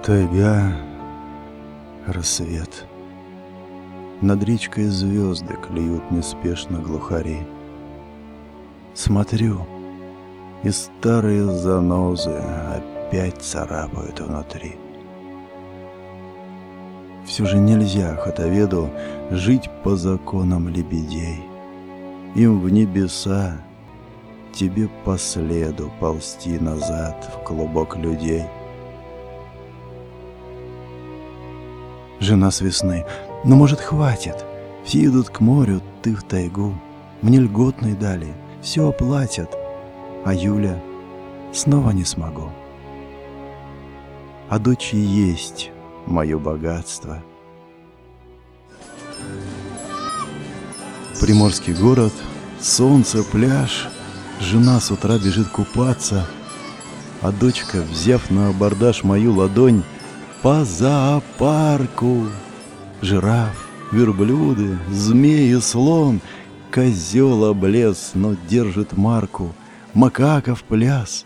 Тайга, рассвет. Над речкой звезды клюют неспешно глухари. Смотрю, и старые занозы опять царапают внутри. Все же нельзя хотоведу жить по законам лебедей. Им в небеса, тебе по следу ползти назад в клубок людей. Жена с весны: ну, может, хватит? Все идут к морю, ты в тайгу. Мне льготные дали, все оплатят. А Юля: снова не смогу. А дочь и есть мое богатство. Приморский город, солнце, пляж. Жена с утра бежит купаться, а дочка, взяв на абордаж мою ладонь, по зоопарку. Жираф, верблюды, змеи, слон, козел облез, но держит марку, макака в пляс.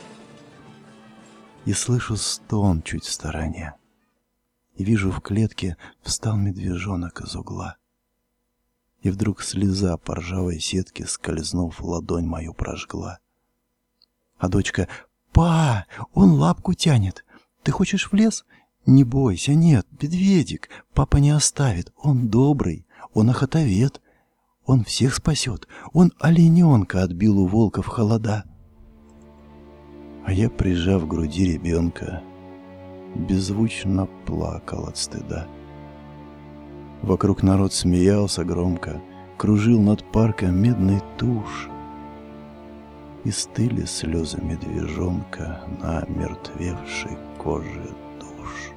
И слышу стон чуть в стороне, и вижу, в клетке встал медвежонок из угла. И вдруг слеза по ржавой сетке, скользнув, в ладонь мою прожгла. А дочка: «Па, он лапку тянет. Ты хочешь в лес? Не бойся, нет, медведик, папа не оставит. Он добрый, он охотовед. Он всех спасет. Он олененка отбил у волка в холода». А я, прижав к груди ребенка, беззвучно плакал от стыда. Вокруг народ смеялся громко, кружил над парком медный туш. И стыли слезы медвежонка на омертвевшей коже душ.